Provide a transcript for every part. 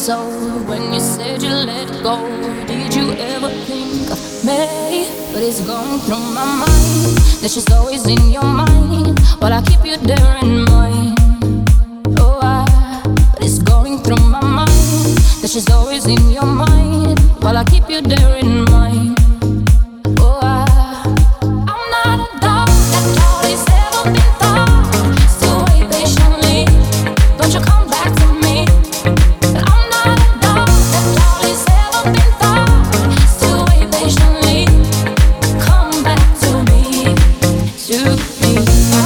So when you said you let go, did you ever think of me? But it's going through my mind that she's always in your mind, while I keep you there in mind. Oh, but it's going through my mind that she's always in your mind, while I keep you there in mind. Oh, I'm not a dog that always ever been thought. Still wait patiently, don't you come back to me. I'm not a dog that always ever been thought. Still wait patiently, come back to me, to me.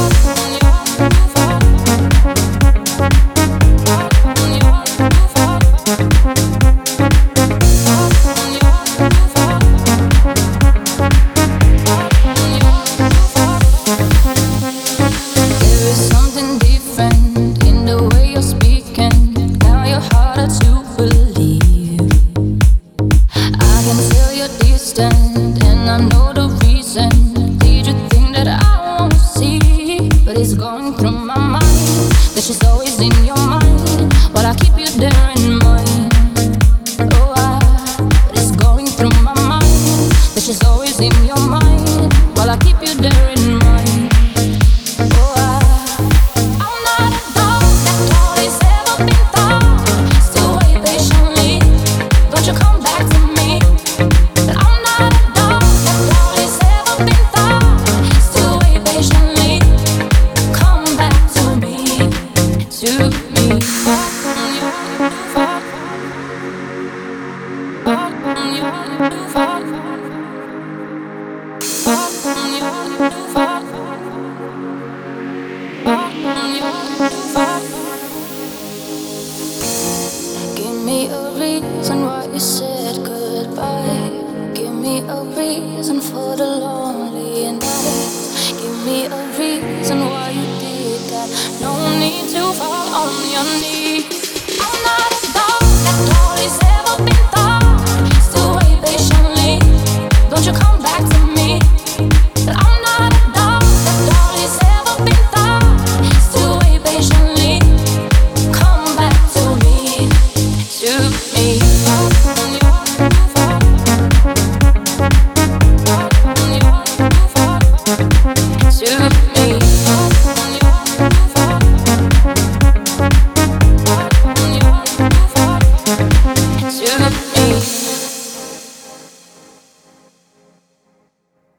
And I know the reason. Did you think that I won't see? But it's going through my mind that she's always in your mind, but I keep you there in mind. Oh, but it's going through my mind that she's always in your mind, while I keep you there in mind. Oh, I'm not a dog that always ever been thought. Still wait patiently, don't you come back to me. I'm not a dog that always ever been thought. Still wait patiently, come back to me, to me. Give me a reason why you said goodbye. Give me a reason for the